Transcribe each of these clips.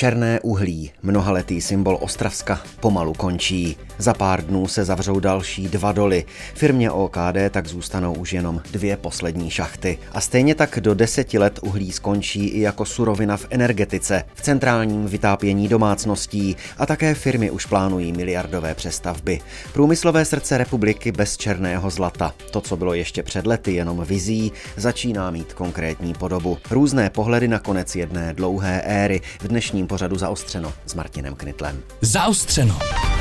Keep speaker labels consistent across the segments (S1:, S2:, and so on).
S1: Černé uhlí, mnohaletý symbol Ostravska, pomalu končí. Za pár dnů se zavřou další 2 doly. Firmě OKD tak zůstanou už jenom 2 poslední šachty. A stejně tak do 10 let uhlí skončí i jako surovina v energetice, v centrálním vytápění domácností a také firmy už plánují miliardové přestavby. Průmyslové srdce republiky bez černého zlata. To, co bylo ještě před lety jenom vizí, začíná mít konkrétní podobu. Různé pohledy na konec jedné dlouhé éry v dnešním pořadu Zaostřeno s Martinem Knitlem.
S2: Zaostřeno.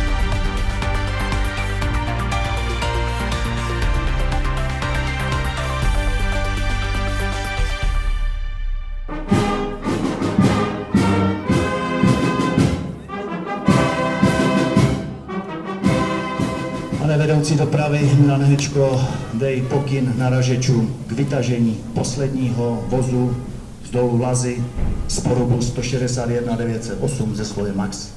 S3: Pane vedoucí dopravy Milan Hečko, dej pokyn naražečům k vytažení posledního vozu z dolu Lazy z porubu 161 908 ze sloje Max.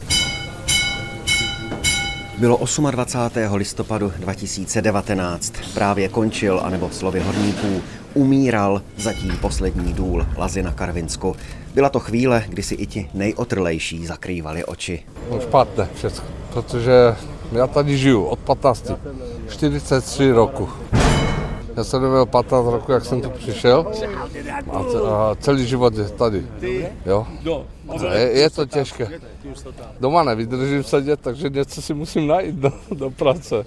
S1: Bylo 28. listopadu 2019. Právě končil, anebo slovy horníků, umíral zatím poslední důl Lazy na Karvinsku. Byla to chvíle, kdy si i ti nejotrlejší zakrývali oči.
S4: Špatné všechno, protože já tady žiju od 15. 43 roku. Já jsem nevěděl 15 roku, jak jsem tu přišel a celý život je tady. Jo? Je to těžké. Doma nevydržím sedět, takže něco si musím najít do práce.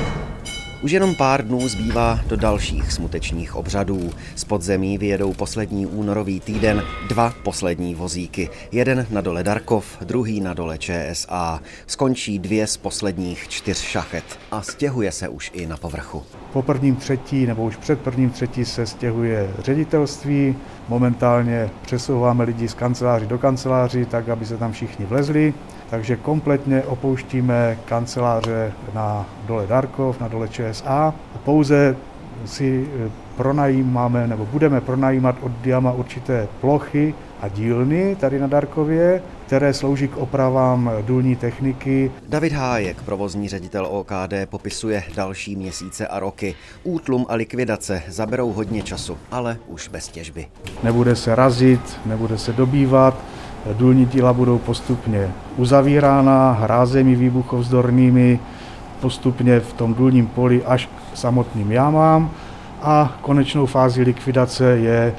S1: Už jenom pár dnů zbývá do dalších smutečných obřadů. Z podzemí vyjedou poslední únorový týden 2 poslední vozíky. Jeden na dole Darkov, druhý na dole ČSA. Skončí 2 z posledních 4 šachet a stěhuje se už i na povrchu.
S5: Po 1.3. nebo už před 1.3. se stěhuje ředitelství. Momentálně přesouváme lidi z kanceláří do kanceláří, tak aby se tam všichni vlezli. Takže kompletně opouštíme kanceláře na dole Darkov, na dole ČSA. Pouze si pronajímáme nebo budeme pronajímat od Diama určité plochy a dílny tady na Darkově, které slouží k opravám důlní techniky.
S1: David Hájek, provozní ředitel OKD, popisuje další měsíce a roky. Útlum a likvidace zaberou hodně času, ale už bez těžby.
S5: Nebude se razit, nebude se dobývat, důlní díla budou postupně uzavírána hrázemi výbuchovzdornými, postupně v tom důlním poli až k samotným jámám a konečnou fází likvidace je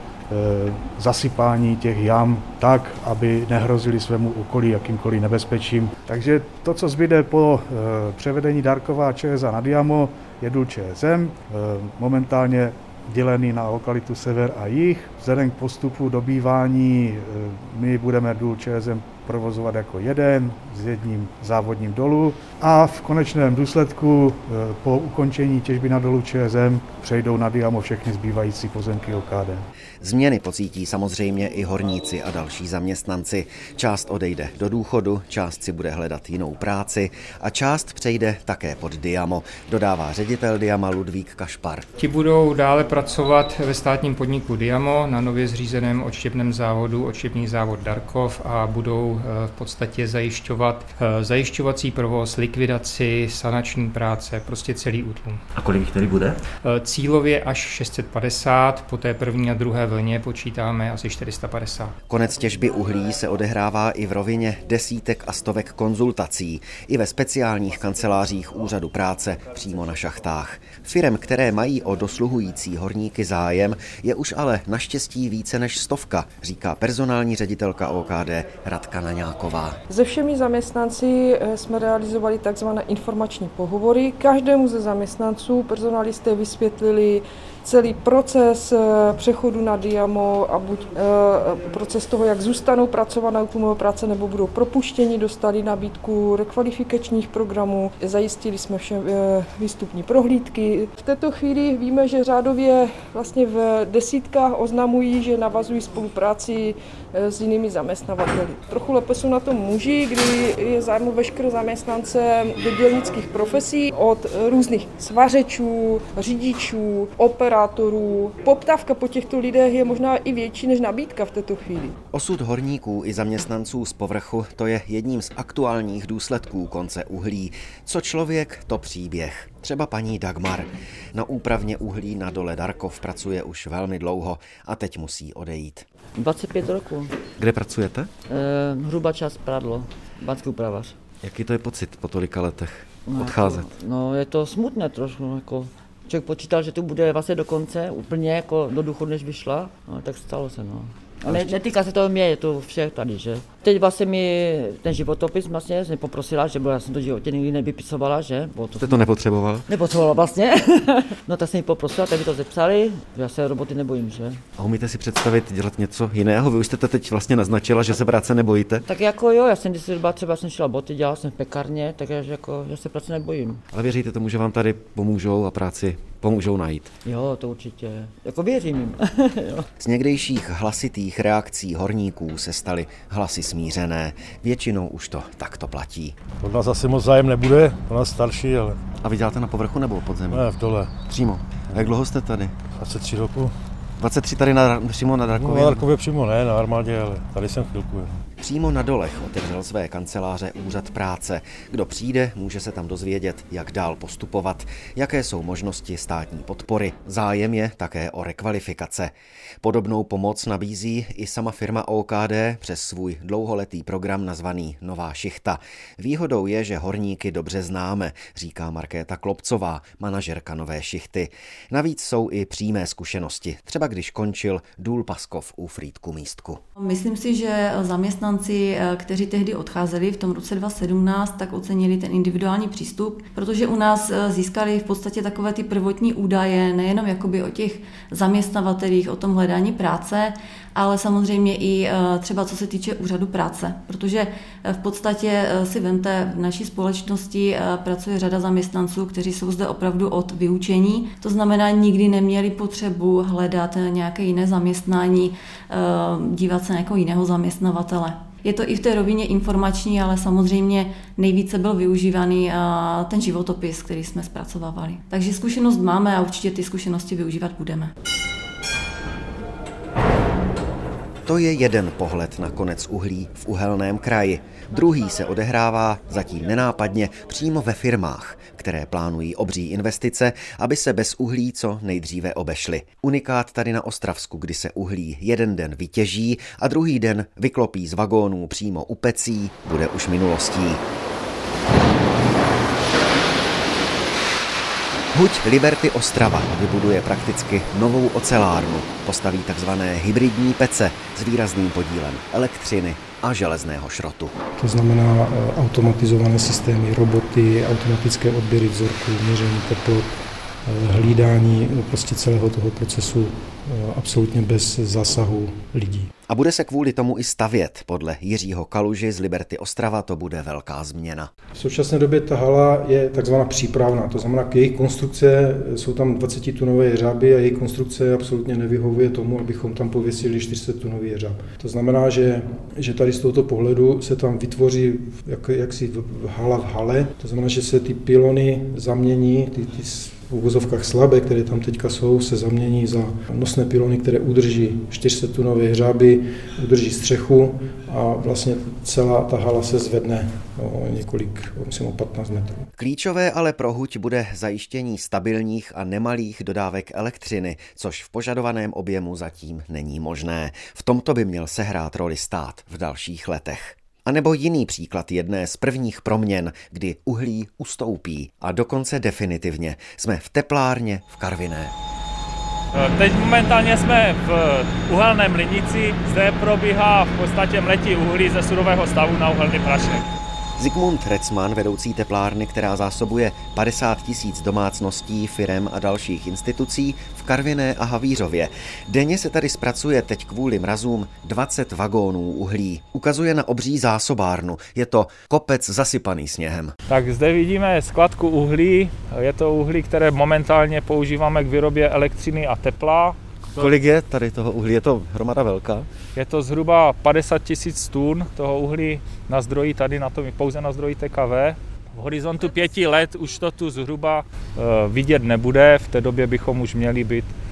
S5: zasypání těch jam tak, aby nehrozili svému okolí jakýmkoliv nebezpečím. Takže to, co zbyde po převedení Darkova a ČSA na Diamo, je důl ČSM, momentálně dělený na lokalitu sever a jih. Vzhledem k postupu dobývání my budeme důl ČSM provozovat jako jeden s jedním závodním dolu a v konečném důsledku po ukončení těžby na dolu ČSM přejdou na Diamo všechny zbývající pozemky OKD.
S1: Změny pocítí samozřejmě i horníci a další zaměstnanci. Část odejde do důchodu, část si bude hledat jinou práci a část přejde také pod Diamo, dodává ředitel Diama Ludvík Kašpar.
S6: Ti budou dále pracovat ve státním podniku Diamo na nově zřízeném odštěpném závodu, odštěpný závod Darkov a budou v podstatě zajišťovací provoz, likvidaci, sanační práce, prostě celý útlum.
S7: A kolik jich tedy bude?
S6: Cílově až 650, po té první a druhé vlně počítáme asi 450.
S1: Konec těžby uhlí se odehrává i v rovině desítek a stovek konzultací, i ve speciálních kancelářích úřadu práce přímo na šachtách. Firem, které mají o dosluhující horníky zájem, je už ale naštěstí více než 100, říká personální ředitelka OKD Radka Naňáková.
S8: Se všemi zaměstnanci jsme realizovali takzvané informační pohovory. Každému ze zaměstnanců personalisté vysvětlili celý proces přechodu na Diamo a buď proces toho, jak zůstanou pracovat na útlumové práce, nebo budou propuštěni, dostali nabídku rekvalifikačních programů, zajistili jsme všem výstupní prohlídky. V této chvíli víme, že řádově vlastně v desítkách oznamují, že navazují spolupráci s jinými zaměstnavateli. Trochu lépe jsou na tom muži, kdy je zájem veškeré zaměstnance do dělnických profesí, od různých svařečů, řidičů, operátorů. Poptávka po těchto lidech je možná i větší než nabídka v této chvíli.
S1: Osud horníků i zaměstnanců z povrchu, to je jedním z aktuálních důsledků konce uhlí. Co člověk, to příběh. Třeba paní Dagmar. Na úpravně uhlí na dole Darkov pracuje už velmi dlouho a teď musí odejít.
S2: 25 roků.
S1: Kde pracujete?
S2: Hrubá část Prádlo, banský úpravař.
S1: Jaký to je pocit po tolika letech odcházet?
S2: No, je to smutné trošku, jako člověk počítal, že tu bude vlastně do konce, úplně jako do důchodu, než vyšla, no, tak stalo se, no. A netýká se toho mě, je to všech tady, že? Teď vlastně mi ten životopis vlastně jsem poprosila, že já jsem to v životě nikdy nevypisovala, že?
S1: Jste to nepotřeboval?
S2: Nepotřebovala vlastně. No tak jsem ji poprosila, tak mi to zepsali, já se roboty nebojím, že?
S1: A umíte si představit dělat něco jiného? Vy už jste to teď vlastně naznačila, že se práce nebojíte?
S2: Tak jako jo, já jsem když třeba jsem šila boty, dělala jsem v pekárně, takže jako já se práce nebojím.
S1: Ale věříte tomu, že vám tady pomůžou a práci pomůžou najít?
S2: Jo, to určitě. Jako věřím jim.
S1: Z někdejších hlasitých reakcí horníků se staly hlasy smířené. Většinou už to takto platí.
S7: Od nás asi moc zájem nebude, od nás starší, ale...
S1: A vy děláte na povrchu nebo pod zemí?
S7: Ne, v dole.
S1: Přímo. A jak dlouho jste tady?
S7: 23 roku.
S1: 23 tady přímo na Darkově?
S7: No, na Darkově přímo ne, na armádě, ale tady jsem chvilku.
S1: Přímo na dolech otevřel své kanceláře úřad práce. Kdo přijde, může se tam dozvědět, jak dál postupovat, jaké jsou možnosti státní podpory. Zájem je také o rekvalifikace. Podobnou pomoc nabízí i sama firma OKD přes svůj dlouholetý program nazvaný Nová šichta. Výhodou je, že horníky dobře známe, říká Markéta Klopcová, manažerka Nové šichty. Navíc jsou i přímé zkušenosti, třeba když končil Důl Paskov u Frýdku Místku.
S9: Myslím si, že zaměstnanci, kteří tehdy odcházeli v tom roce 2017, tak ocenili ten individuální přístup, protože u nás získali v podstatě takové ty prvotní údaje, nejenom jakoby o těch zaměstnavatelích, o tom hledání práce, ale samozřejmě i třeba co se týče úřadu práce, protože v podstatě si vemte, v naší společnosti pracuje řada zaměstnanců, kteří jsou zde opravdu od vyučení, to znamená nikdy neměli potřebu hledat nějaké jiné zaměstnání, dívat se na nějakého jiného zaměstnavatele. Je to i v té rovině informační, ale samozřejmě nejvíce byl využívaný ten životopis, který jsme zpracovávali. Takže zkušenost máme a určitě ty zkušenosti využívat budeme.
S1: To je jeden pohled na konec uhlí v Uhelném kraji. Druhý se odehrává zatím nenápadně přímo ve firmách, které plánují obří investice, aby se bez uhlí co nejdříve obešly. Unikát tady na Ostravsku, kdy se uhlí jeden den vytěží a druhý den vyklopí z vagónů přímo u pecí, bude už minulostí. Huť Liberty Ostrava vybuduje prakticky novou ocelárnu. Postaví takzvané hybridní pece s výrazným podílem elektřiny a železného šrotu.
S10: To znamená automatizované systémy, roboty, automatické odběry vzorků, měření teplot, hlídání prostě celého toho procesu absolutně bez zásahu lidí.
S1: A bude se kvůli tomu i stavět. Podle Jiřího Kaluži z Liberty Ostrava to bude velká změna.
S10: V současné době ta hala je takzvaná přípravná, to znamená, k její konstrukce jsou tam 20-tunové jeřáby a její konstrukce absolutně nevyhovuje tomu, abychom tam pověsili 400-tunový jeřáb. To znamená, že tady z tohoto pohledu se tam vytvoří jaksi hala v hale, to znamená, že se ty pylony zamění, ty v uvozovkách slabé, které tam teďka jsou, se zamění za nosné pylony, které udrží 400-tunové jeřáby, udrží střechu a vlastně celá ta hala se zvedne o několik, myslím o 15 metrů.
S1: Klíčové ale pro huť bude zajištění stabilních a nemalých dodávek elektřiny, což v požadovaném objemu zatím není možné. V tomto by měl sehrát roli stát v dalších letech. A nebo jiný příklad jedné z prvních proměn, kdy uhlí ustoupí a dokonce definitivně. Jsme v teplárně v Karviné.
S11: Teď momentálně jsme v uhelné mlýnici, zde probíhá v podstatě mletí uhlí ze surového stavu na uhelný prašek.
S1: Zikmund Recman, vedoucí teplárny, která zásobuje 50 000 domácností, firem a dalších institucí v Karviné a Havířově. Denně se tady zpracuje teď kvůli mrazům 20 vagónů uhlí. Ukazuje na obří zásobárnu. Je to kopec zasypaný sněhem.
S11: Tak zde vidíme skladku uhlí. Je to uhlí, které momentálně používáme k výrobě elektřiny a tepla.
S1: Kolik je tady toho uhlí? Je to hromada velká?
S11: Je to zhruba 50 000 tun toho uhlí na zdroji tady, pouze na zdroji TKV. V horizontu 5 let už to tu zhruba vidět nebude, v té době bychom už měli být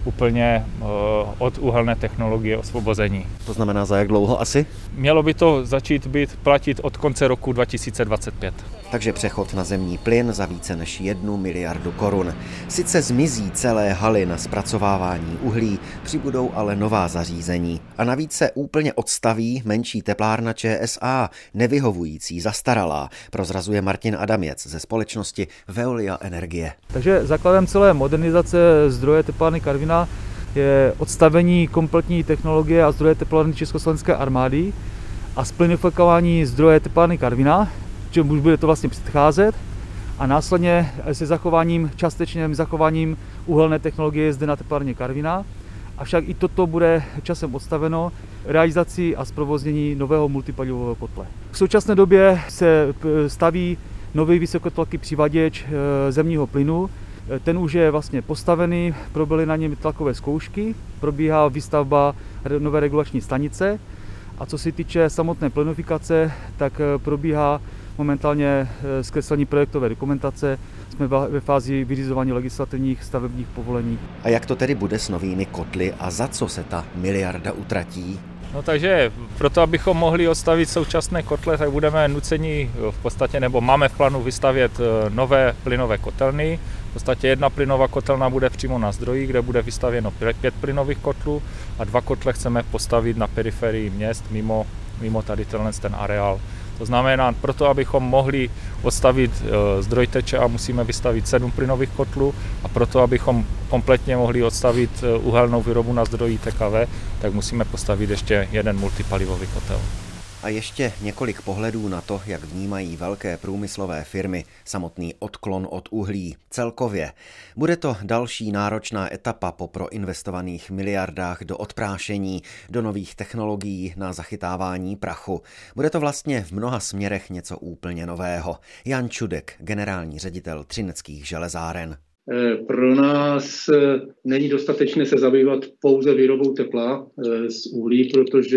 S11: úplně od uhelné technologie osvobození.
S1: To znamená za jak dlouho asi?
S11: Mělo by to začít platit od konce roku 2025.
S1: Takže přechod na zemní plyn za více než 1 miliardu korun. Sice zmizí celé haly na zpracovávání uhlí, přibudou ale nová zařízení. A navíc se úplně odstaví menší teplárna ČSA, nevyhovující, zastaralá, prozrazuje Martin Adaměc ze společnosti Veolia Energie.
S12: Takže základem celé modernizace zdroje teplárny Karviná je odstavení kompletní technologie a zdroje teplárny Československé armády a splynifikační zdroje teplárny Karviná, čemu už bude to vlastně předcházet, a následně se částečným zachováním uhelné technologie zde na teplárně Karviná. Avšak i toto bude časem odstaveno realizací a zprovoznění nového multipalivového kotle. V současné době se staví nový vysokotlaký přivaděč zemního plynu. Ten už je vlastně postavený, proběhly na něm tlakové zkoušky, probíhá výstavba nové regulační stanice a co se týče samotné plinofikace, tak probíhá momentálně zkreslení projektové dokumentace, jsme ve fázi vyřizování legislativních stavebních povolení.
S1: A jak to tedy bude s novými kotly a za co se ta miliarda utratí?
S11: No takže proto, abychom mohli odstavit současné kotle, tak budeme nuceni v podstatě, nebo máme v plánu vystavět nové plynové kotelny. V podstatě jedna plynová kotelna bude přímo na zdroji, kde bude vystavěno 5 plynových kotlů a 2 kotle chceme postavit na periferii měst mimo tady ten areál. To znamená, proto, abychom mohli odstavit zdroj TČA, musíme vystavit 7 plynových kotlů a proto, abychom kompletně mohli odstavit uhelnou výrobu na zdroji TKV, tak musíme postavit ještě jeden multipalivový kotel.
S1: A ještě několik pohledů na to, jak vnímají velké průmyslové firmy samotný odklon od uhlí celkově. Bude to další náročná etapa po proinvestovaných miliardách do odprášení, do nových technologií na zachytávání prachu. Bude to vlastně v mnoha směrech něco úplně nového. Jan Čudek, generální ředitel Třineckých železáren.
S13: Pro nás není dostatečné se zabývat pouze výrobou tepla z uhlí, protože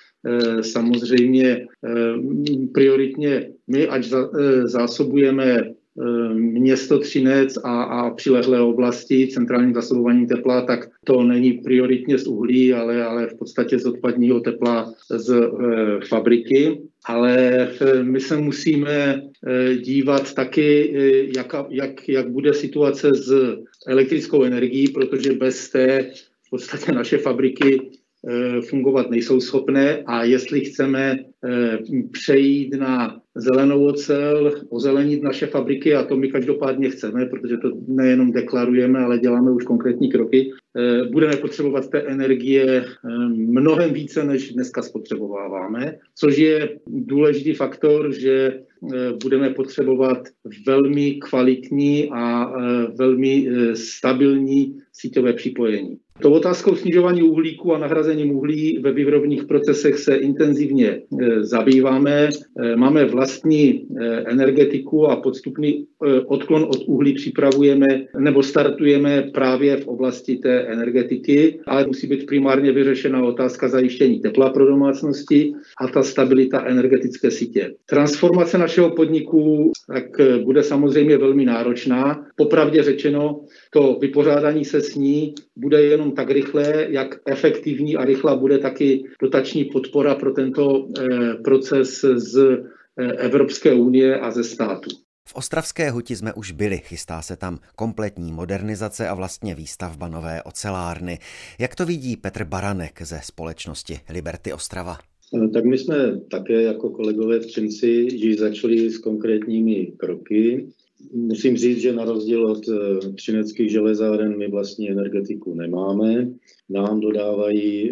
S13: samozřejmě prioritně my, ať zásobujeme město Třinec a přilehlé oblasti centrálním zásobováním tepla, tak to není prioritně z uhlí, ale v podstatě z odpadního tepla z fabriky. Ale my se musíme dívat taky, jak bude situace s elektrickou energií, protože bez té v podstatě naše fabriky fungovat nejsou schopné, a jestli chceme přejít na zelenou ocel, ozelenit naše fabriky, a to my každopádně chceme, protože to nejenom deklarujeme, ale děláme už konkrétní kroky, budeme potřebovat té energie mnohem více, než dneska spotřebováváme, což je důležitý faktor, že budeme potřebovat velmi kvalitní a velmi stabilní síťové připojení. Tou otázkou snižování uhlíku a nahrazením uhlí ve výrobních procesech se intenzivně zabýváme. Máme vlastní energetiku a podstupný odklon od uhlí připravujeme nebo startujeme právě v oblasti té energetiky, ale musí být primárně vyřešena otázka zajištění tepla pro domácnosti a ta stabilita energetické sítě. Transformace našeho podniku tak bude samozřejmě velmi náročná. Popravdě řečeno, to vypořádání se s ní bude jenom tak rychlé, jak efektivní a rychlá bude taky dotační podpora pro tento proces z Evropské unie a ze státu.
S1: V Ostravské huti jsme už byli, chystá se tam kompletní modernizace a vlastně výstavba nové ocelárny. Jak to vidí Petr Baranek ze společnosti Liberty Ostrava?
S14: Tak my jsme také jako kolegové v Třinci již začali s konkrétními kroky. Musím říct, že na rozdíl od Třineckých železáren my vlastní energetiku nemáme. Nám dodávají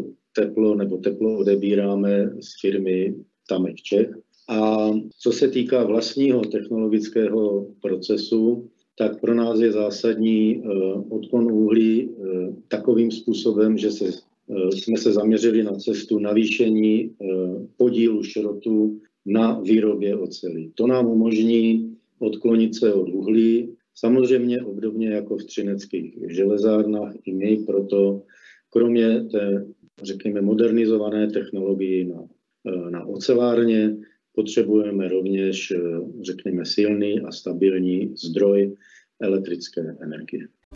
S14: teplo odebíráme z firmy Tamek Čech. A co se týká vlastního technologického procesu, tak pro nás je zásadní odklon uhlí takovým způsobem, že jsme se zaměřili na cestu navýšení podílu šrotu na výrobě oceli. To nám umožní odklonit se od uhlí, samozřejmě obdobně jako v Třineckých železárnách, i my proto, kromě té, řekněme, modernizované technologii na ocelárně, potřebujeme rovněž, řekněme, silný a stabilní zdroj elektrické energie.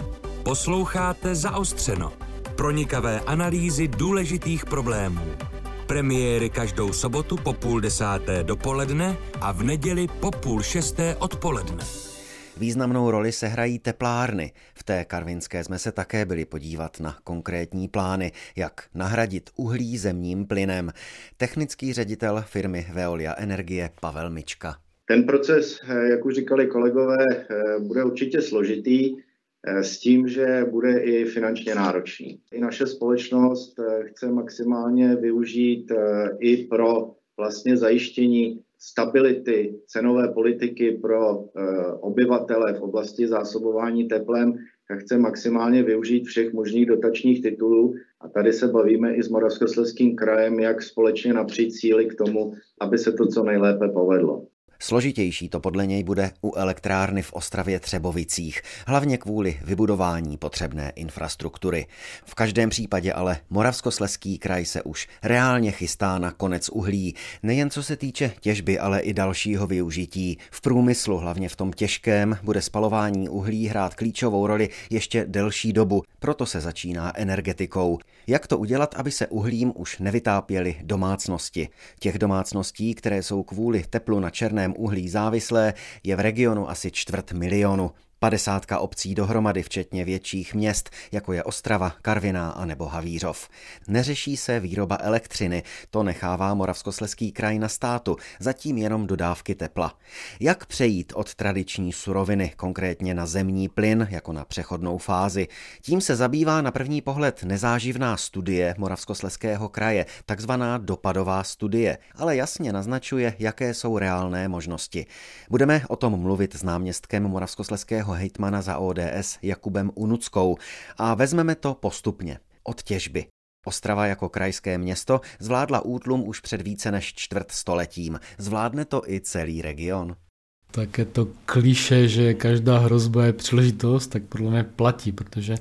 S15: Posloucháte Zaostřeno. Pronikavé analýzy důležitých problémů. Premiéry každou sobotu po 5:30 dopoledne a v neděli po 5:30 odpoledne.
S1: Významnou roli sehrají teplárny. V té karvinské jsme se také byli podívat na konkrétní plány, jak nahradit uhlí zemním plynem. Technický ředitel firmy Veolia Energie Pavel Mička.
S14: Ten proces, jak už říkali kolegové, bude určitě složitý s tím, že bude i finančně náročný. I naše společnost chce maximálně využít i pro vlastně zajištění stability cenové politiky pro obyvatele v oblasti zásobování teplem, tak chce maximálně využít všech možných dotačních titulů. A tady se bavíme i s Moravskoslezským krajem, jak společně napřít síly k tomu, aby se to co nejlépe povedlo.
S1: Složitější to podle něj bude u elektrárny v Ostravě Třebovicích, hlavně kvůli vybudování potřebné infrastruktury. V každém případě ale Moravskoslezský kraj se už reálně chystá na konec uhlí, nejen co se týče těžby, ale i dalšího využití. V průmyslu, hlavně v tom těžkém, bude spalování uhlí hrát klíčovou roli ještě delší dobu, proto se začíná energetikou. Jak to udělat, aby se uhlím už nevytápěly domácnosti? Těch domácností, které jsou kvůli teplu na černém uhlí závislé, je v regionu asi 250 000. 50 obcí dohromady, včetně větších měst, jako je Ostrava, Karviná a nebo Havířov. Neřeší se výroba elektřiny, to nechává Moravskoslezský kraj na státu, zatím jenom dodávky tepla. Jak přejít od tradiční suroviny, konkrétně na zemní plyn, jako na přechodnou fázi? Tím se zabývá na první pohled nezáživná studie Moravskoslezského kraje, takzvaná dopadová studie, ale jasně naznačuje, jaké jsou reálné možnosti. Budeme o tom mluvit s náměstkem Moravskoslezského hejtmana za ODS Jakubem Unuckou a vezmeme to postupně. Od těžby. Ostrava jako krajské město zvládla útlum už před více než čtvrtstoletím. Zvládne to i celý region?
S16: Tak je to klišé, že každá hrozba je příležitost, tak podle mě platí, protože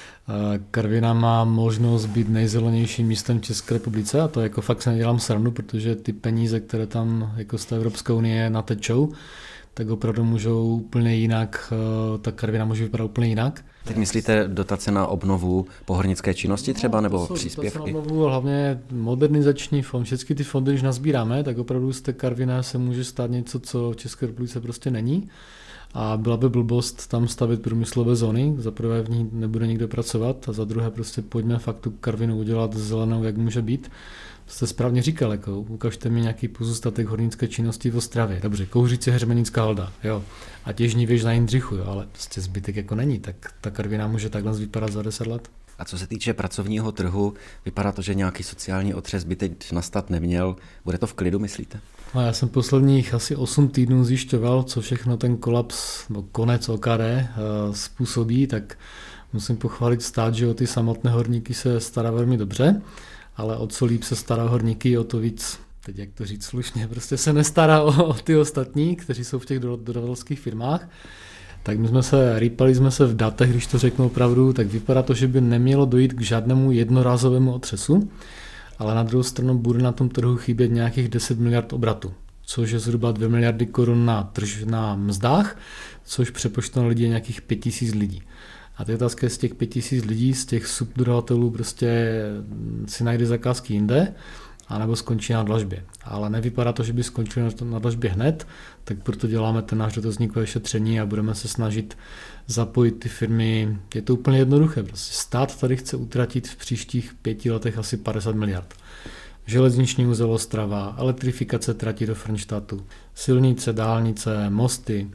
S16: Karviná má možnost být nejzelenějším místem v České republice a to jako fakt se nedělám srandu, protože ty peníze, které tam jako z té Evropské unie natečou, tak opravdu můžou úplně jinak, ta Karviná může vypadat úplně jinak.
S1: Teď myslíte dotace na obnovu pohornické činnosti třeba, nebo příspěvky?
S16: Dotace na obnovu, hlavně modernizační fond. Všechny ty fondy, když nazbíráme, tak opravdu z té Karviná se může stát něco, co v České republice prostě není. A byla by blbost tam stavit průmyslové zóny, za prvé v ní nebude nikdo pracovat a za druhé prostě pojďme fakt tu Karvinu udělat zelenou, jak může být. Jste správně říkal, jako, ukažte mi nějaký pozůstatek hornické činnosti v Ostravě. Dobře, Kouříci, Heřmenická Halda, jo. A Těžní věž na Jindřichu, jo, ale prostě zbytek jako není, tak ta Karviná může takhle vypadat za 10 let.
S1: A co se týče pracovního trhu, vypadá to, že nějaký sociální otřes by teď nastat neměl. Bude to v klidu, myslíte?
S16: No, já jsem posledních asi 8 týdnů zjišťoval, co všechno ten kolaps, nebo konec OKD způsobí, tak musím pochválit stát, že o ty samotné horníky se stará velmi dobře, ale o co líp se stará horníky, o to víc, teď jak to říct slušně, prostě se nestará o ty ostatní, kteří jsou v těch dodavatelských firmách. Tak my rýpali jsme se v datech, když to řeknu opravdu, tak vypadá to, že by nemělo dojít k žádnému jednorázovému otřesu, ale na druhou stranu bude na tom trhu chybět nějakých 10 miliard obratu, což je zhruba 2 miliardy korun na mzdách, což přepočteno na lidi je nějakých 5 000 lidí. A ty otázka je, z těch 5 000 lidí, z těch subdodavatelů prostě si najde zakázky jinde, anebo skončí na dlažbě. Ale nevypadá to, že by skončili na dlažbě hned, tak proto děláme ten náš dotazníkové šetření a budeme se snažit zapojit ty firmy. Je to úplně jednoduché. Prostě stát tady chce utratit v příštích 5 letech asi 50 miliard. Železniční uzel Ostrava, elektrifikace trati do Frenštátu, silnice, dálnice, mosty.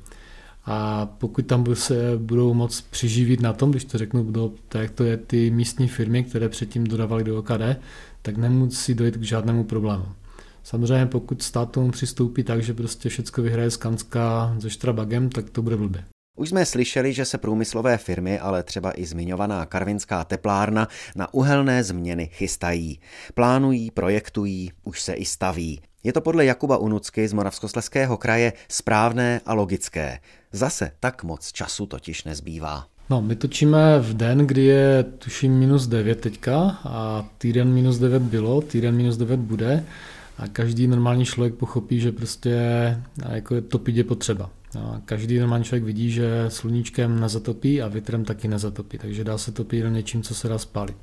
S16: A pokud tam se budou moc přiživit na tom, když to řeknu, tak to je ty místní firmy, které předtím dodávaly do OKD, tak nemusí dojít k žádnému problému. Samozřejmě pokud stát tomu přistoupí tak, že prostě všecko vyhraje Skanska se Štrabagem, tak to bude blbě.
S1: Už jsme slyšeli, že se průmyslové firmy, ale třeba i zmiňovaná karvinská teplárna na uhelné změny chystají. Plánují, projektují, už se i staví. Je to podle Jakuba Unucky z Moravskoslezského kraje správné a logické. Zase tak moc času totiž nezbývá.
S16: No, my točíme v den, kdy je tuším -9 teďka a týden -9 bylo, týden -9 bude a každý normální člověk pochopí, že prostě jako topit je potřeba. A každý normální člověk vidí, že sluníčkem nezatopí a větrem taky nezatopí, takže dá se topit jen něčím, co se dá spálit.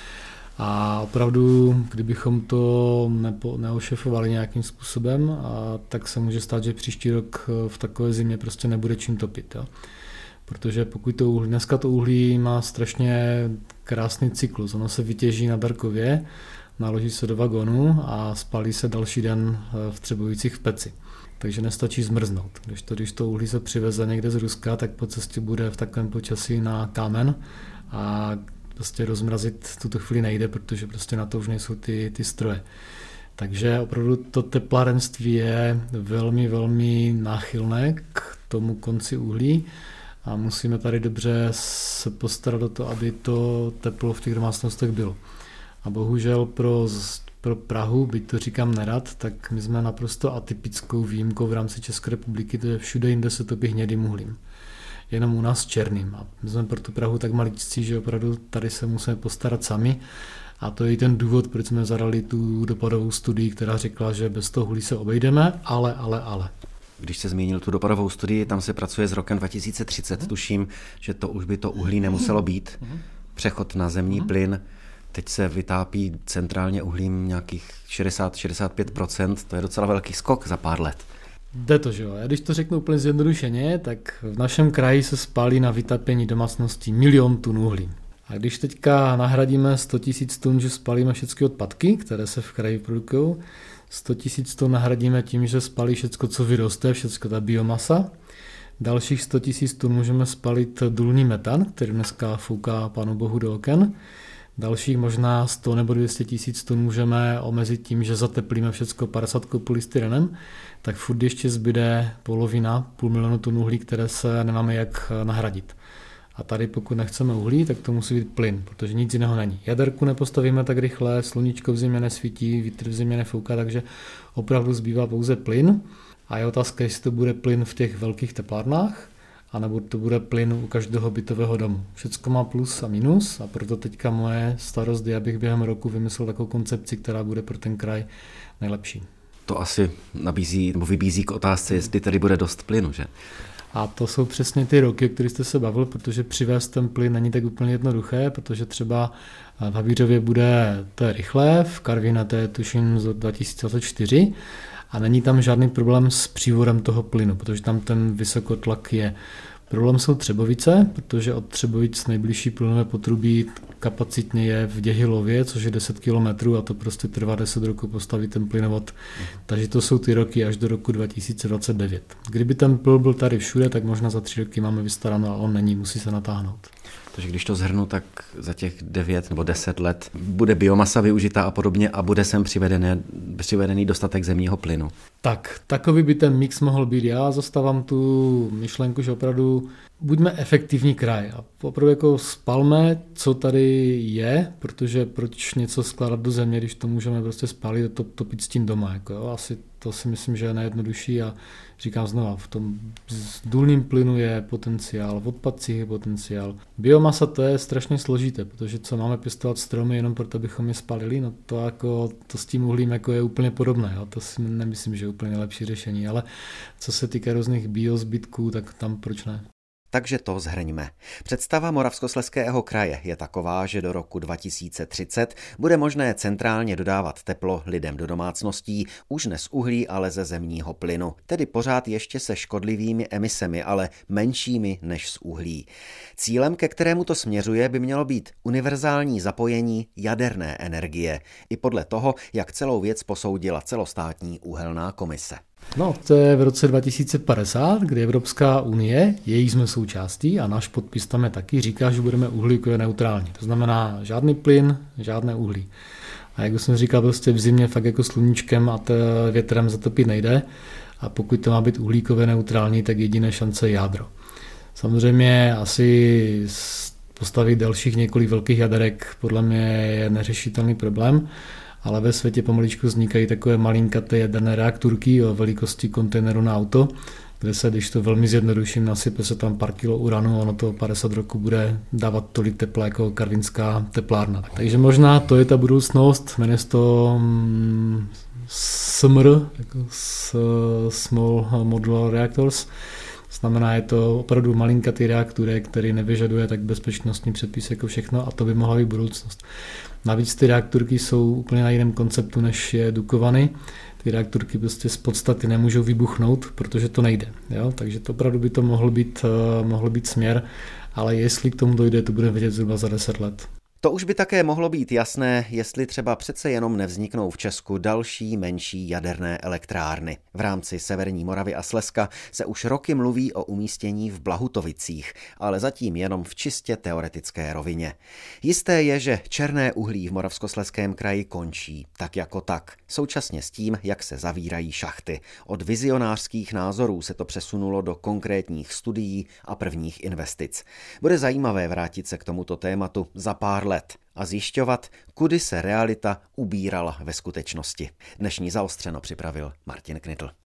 S16: A opravdu, kdybychom to neošefovali nějakým způsobem, tak se může stát, že příští rok v takové zimě prostě nebude čím topit. Jo? Protože pokud dneska to uhlí má strašně krásný cyklus, ono se vytěží na Darkově, naloží se do vagonu a spálí se další den v Třebovicích v peci. Takže nestačí zmrznout. Když to uhlí se přiveze někde z Ruska, tak po cestě bude v takovém počasí na kámen a prostě rozmrazit v tuto chvíli nejde, protože prostě na to už nejsou ty stroje. Takže opravdu to teplárenství je velmi, velmi náchylné k tomu konci uhlí a musíme tady dobře se postarat o to, aby to teplo v těch domácnostech bylo. A bohužel pro Prahu, byť to říkám nerad, tak my jsme naprosto atypickou výjimkou v rámci České republiky, to je všude jinde se topí hnědým uhlím. Jenom u nás černým. A my jsme pro tu Prahu tak maličcí, že opravdu tady se musíme postarat sami. A to je i ten důvod, proč jsme zadali tu dopadovou studii, která řekla, že bez toho uhlí se obejdeme, ale.
S1: Když se zmínil tu dopadovou studii, tam se pracuje s rokem 2030. Tuším, že to už by to uhlí nemuselo být. Přechod na zemní plyn. Teď se vytápí centrálně uhlím nějakých 60-65%. To je docela velký skok za pár let.
S16: Jde to, že jo. Já když to řeknu úplně zjednodušeně, tak v našem kraji se spálí na vytápění domácností 1 000 000 tun uhlí. A když teďka nahradíme 100 000 tun, že spálíme všechny odpadky, které se v kraji produkují, 100 000 tun nahradíme tím, že spálí všechno, co vyroste, všechno ta biomasa. Dalších 100 000 tun můžeme spalit důlní metan, který dneska fouká Pánu Bohu do oken. Dalších možná 100 nebo 200 000 tun můžeme omezit tím, že zateplíme všechno 50 polystyrenem, tak furt ještě zbyde polovina, 500 000 tun uhlí, které se nemáme jak nahradit. A tady pokud nechceme uhlí, tak to musí být plyn, protože nic jiného není. Jaderku nepostavíme tak rychle, sluníčko v zimě nesvítí, vítr v zimě nefouká, takže opravdu zbývá pouze plyn. A je otázka, jestli to bude plyn v těch velkých teplárnách, anebo to bude plyn u každého bytového domu. Všecko má plus a minus a proto teďka moje starost je, abych během roku vymyslel takovou koncepci, která bude pro ten kraj nejlepší.
S1: To asi nabízí nebo vybízí k otázce, jestli tady bude dost plynu, že?
S16: A to jsou přesně ty roky, o kterých jste se bavil, protože přivést ten plyn není tak úplně jednoduché, protože třeba v Havířově bude to rychle, v Karviné to je tuším z 2024 a není tam žádný problém s přívodem toho plynu, protože tam ten vysokotlak je. Problém jsou Třebovice, protože od Třebovic nejbližší plynové potrubí kapacitně je v Děhilově, což je 10 km a to prostě trvá 10 roků postavit ten plynovod. Takže to jsou ty roky až do roku 2029. Kdyby ten plyn byl tady všude, tak možná za 3 roky máme vystaráno, ale on není, musí se natáhnout.
S1: Takže když to shrnu, tak za těch 9 nebo 10 let bude biomasa využitá a podobně a bude sem přivedený dostatek zemního plynu.
S16: Tak, takový by ten mix mohl být. Já zastávám tu myšlenku, že opravdu buďme efektivní kraj a opravdu jako spalme, co tady je, protože proč něco skládat do země, když to můžeme prostě spálit a topit s tím doma. Jako jo. Asi to si myslím, že je nejjednodušší a říkám znova, v tom důlním plynu je potenciál, v odpadcích je potenciál. Biomasa to je strašně složité, protože co máme pěstovat stromy jenom proto, abychom je spalili, no to s tím uhlím jako je úplně podobné. Jo. To si nemyslím, že je úplně lepší řešení, ale co se týká různých biozbytků, tak tam proč ne?
S1: Takže to shrňme. Představa Moravskoslezského kraje je taková, že do roku 2030 bude možné centrálně dodávat teplo lidem do domácností už ne z uhlí, ale ze zemního plynu. Tedy pořád ještě se škodlivými emisemi, ale menšími než z uhlí. Cílem, ke kterému to směřuje, by mělo být univerzální zapojení jaderné energie. I podle toho, jak celou věc posoudila celostátní uhelná komise.
S16: No, to je v roce 2050, kdy Evropská unie, její jsme součástí a náš podpis tam je taky, říká, že budeme uhlíkově neutrální. To znamená žádný plyn, žádné uhlí. A jak jsem říkal, prostě v zimě fakt jako sluníčkem a větrem zatopit nejde. A pokud to má být uhlíkově neutrální, tak jediné šance je jádro. Samozřejmě asi postavit dalších několik velkých jaderek podle mě je neřešitelný problém. Ale ve světě pomaličku vznikají takové malinkaté jaderné reaktorky o velikosti kontejneru na auto, kde se, když to velmi zjednoduším, nasype se tam pár kilo uranu a ono to 50 roku bude dávat tolik tepla jako karvinská teplárna. Takže možná to je ta budoucnost, jmenuje se to SMR, jako Small Modular Reactors, Znamená, je to opravdu malinkatý reaktor, který nevyžaduje tak bezpečnostní předpis jako všechno a to by mohla být budoucnost. Navíc ty reaktorky jsou úplně na jiném konceptu, než je Dukovany. Ty reaktorky prostě z podstaty nemůžou vybuchnout, protože to nejde. Jo? Takže to opravdu by to mohl být směr, ale jestli k tomu dojde, to budeme vědět zhruba za 10 let.
S1: To už by také mohlo být jasné, jestli třeba přece jenom nevzniknou v Česku další menší jaderné elektrárny. V rámci Severní Moravy a Slezska se už roky mluví o umístění v Blahutovicích, ale zatím jenom v čistě teoretické rovině. Jisté je, že černé uhlí v Moravskoslezském kraji končí, tak jako tak, současně s tím, jak se zavírají šachty. Od vizionářských názorů se to přesunulo do konkrétních studií a prvních investic. Bude zajímavé vrátit se k tomuto tématu za pár let a zjišťovat, kudy se realita ubírala ve skutečnosti. Dnešní Zaostřeno připravil Martin Knitl.